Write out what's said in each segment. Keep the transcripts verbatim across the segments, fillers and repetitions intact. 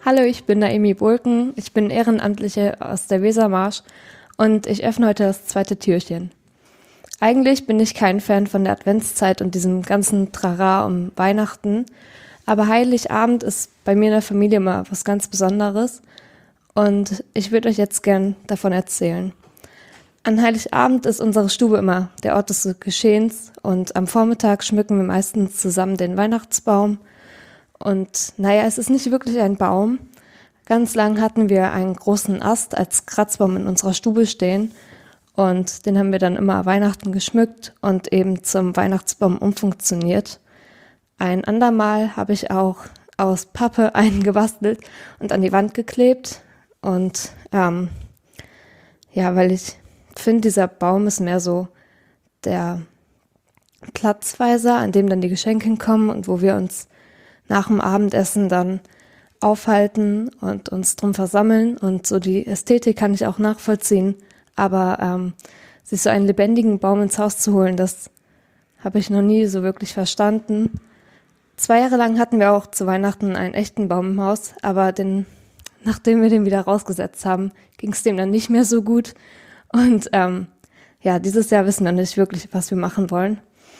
Hallo, ich bin Naomi Bulken. Ich bin Ehrenamtliche aus der Wesermarsch und ich öffne heute das zweite Türchen. Eigentlich bin ich kein Fan von der Adventszeit und diesem ganzen Trara um Weihnachten, aber Heiligabend ist bei mir in der Familie immer was ganz Besonderes und ich würde euch jetzt gern davon erzählen. An Heiligabend ist unsere Stube immer der Ort des Geschehens und am Vormittag schmücken wir meistens zusammen den Weihnachtsbaum. Und naja, es ist nicht wirklich ein Baum. Ganz lang hatten wir einen großen Ast als Kratzbaum in unserer Stube stehen und den haben wir dann immer Weihnachten geschmückt und eben zum Weihnachtsbaum umfunktioniert. Ein andermal habe ich auch aus Pappe einen gebastelt und an die Wand geklebt und ähm, ja, weil ich finde, dieser Baum ist mehr so der Platzweiser, an dem dann die Geschenke hinkommen und wo wir uns nach dem Abendessen dann aufhalten und uns drum versammeln. Und so die Ästhetik kann ich auch nachvollziehen. Aber ähm, sich so einen lebendigen Baum ins Haus zu holen, das habe ich noch nie so wirklich verstanden. Zwei Jahre lang hatten wir auch zu Weihnachten einen echten Baum im Haus, aber den, nachdem wir den wieder rausgesetzt haben, ging es dem dann nicht mehr so gut. Und ähm, ja, dieses Jahr wissen wir nicht wirklich, was wir machen wollen.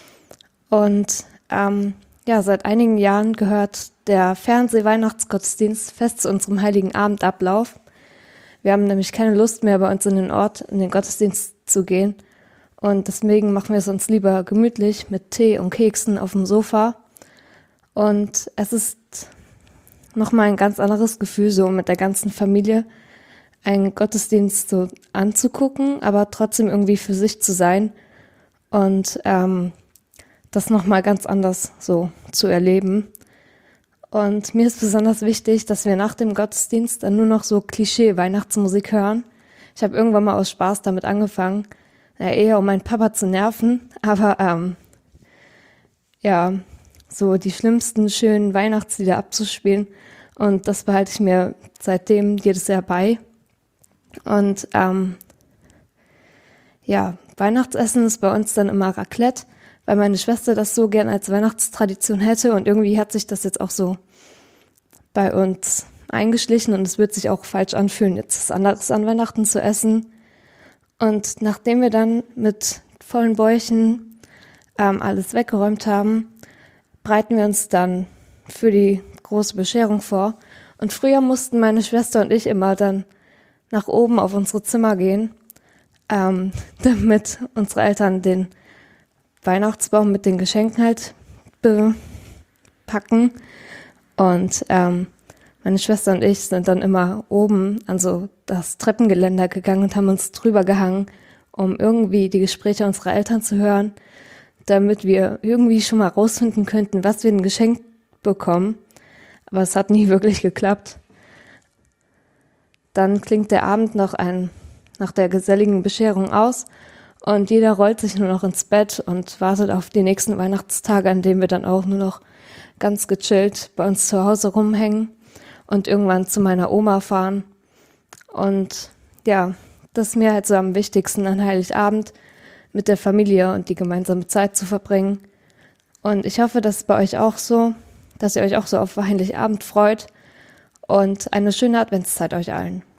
Und ähm, ja, seit einigen Jahren gehört der Fernseh-Weihnachtsgottesdienst fest zu unserem heiligen Abendablauf. Wir haben nämlich keine Lust mehr, bei uns in den Ort, in den Gottesdienst zu gehen. Und deswegen machen wir es uns lieber gemütlich mit Tee und Keksen auf dem Sofa. Und es ist nochmal ein ganz anderes Gefühl, so mit der ganzen Familie einen Gottesdienst so anzugucken, aber trotzdem irgendwie für sich zu sein und ähm, das nochmal ganz anders so zu erleben. Und mir ist besonders wichtig, dass wir nach dem Gottesdienst dann nur noch so Klischee-Weihnachtsmusik hören. Ich habe irgendwann mal aus Spaß damit angefangen, ja, eher um meinen Papa zu nerven, aber ähm, ja, so die schlimmsten schönen Weihnachtslieder abzuspielen. Und das behalte ich mir seitdem jedes Jahr bei. Und ähm, ja, Weihnachtsessen ist bei uns dann immer Raclette, weil meine Schwester das so gern als Weihnachtstradition hätte und irgendwie hat sich das jetzt auch so bei uns eingeschlichen und es wird sich auch falsch anfühlen, jetzt was anderes an Weihnachten zu essen. Und nachdem wir dann mit vollen Bäuchen ähm, alles weggeräumt haben, bereiten wir uns dann für die große Bescherung vor. Und früher mussten meine Schwester und ich immer dann nach oben auf unsere Zimmer gehen, ähm, damit unsere Eltern den Weihnachtsbaum mit den Geschenken halt bepacken. Und ähm, meine Schwester und ich sind dann immer oben an so das Treppengeländer gegangen und haben uns drüber gehangen, um irgendwie die Gespräche unserer Eltern zu hören, damit wir irgendwie schon mal rausfinden könnten, was wir ein Geschenk bekommen. Aber es hat nie wirklich geklappt. Dann klingt der Abend noch ein, nach der geselligen Bescherung aus und jeder rollt sich nur noch ins Bett und wartet auf die nächsten Weihnachtstage, an denen wir dann auch nur noch ganz gechillt bei uns zu Hause rumhängen und irgendwann zu meiner Oma fahren. Und ja, das ist mir halt so am wichtigsten an Heiligabend, mit der Familie und die gemeinsame Zeit zu verbringen. Und ich hoffe, das ist bei euch auch so, dass ihr euch auch so auf Heiligabend freut und eine schöne Adventszeit euch allen.